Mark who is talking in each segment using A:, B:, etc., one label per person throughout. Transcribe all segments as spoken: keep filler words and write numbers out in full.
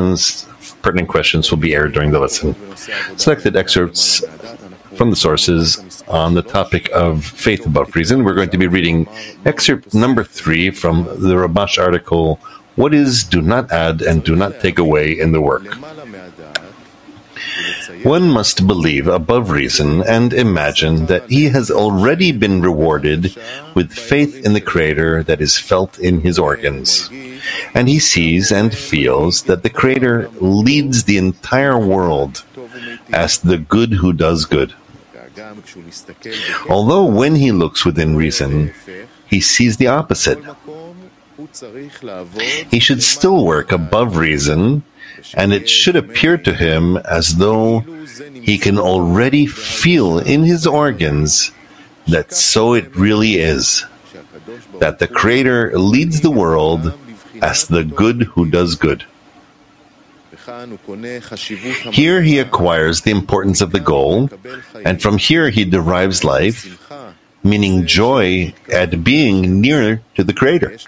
A: questions, pertinent questions, will be aired during the lesson. Selected excerpts from the sources on the topic of faith above reason. We're going to be reading excerpt number three from the Ramash article, What is Do Not Add and Do Not Take Away in the Work? One must believe above reason and imagine that he has already been rewarded with faith in the Creator that is felt in his organs. And he sees and feels that the Creator leads the entire world as the good who does good. Although when he looks within reason, he sees the opposite. He should still work above reason, and it should appear to him as though he can already feel in his organs that so it really is, that the Creator leads the world as the good who does good. Here he acquires the importance of the goal, and from here he derives life, meaning joy at being near to the Creator.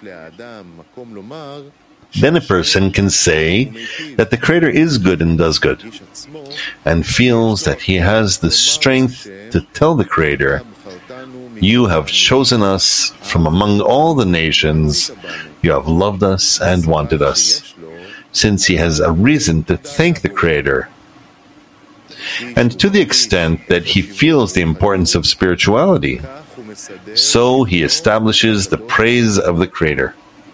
A: Then a person can say that the Creator is good and does good, and feels that he has the strength to tell the Creator, "You have chosen us from among all the nations, you have loved us and wanted us," since he has a reason to thank the Creator. And to the extent that he feels the importance of spirituality, so he establishes the praise of the Creator.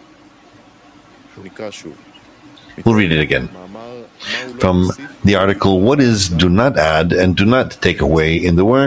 A: We'll read it again. From the article, What is Do Not Add and Do Not Take Away in the Work?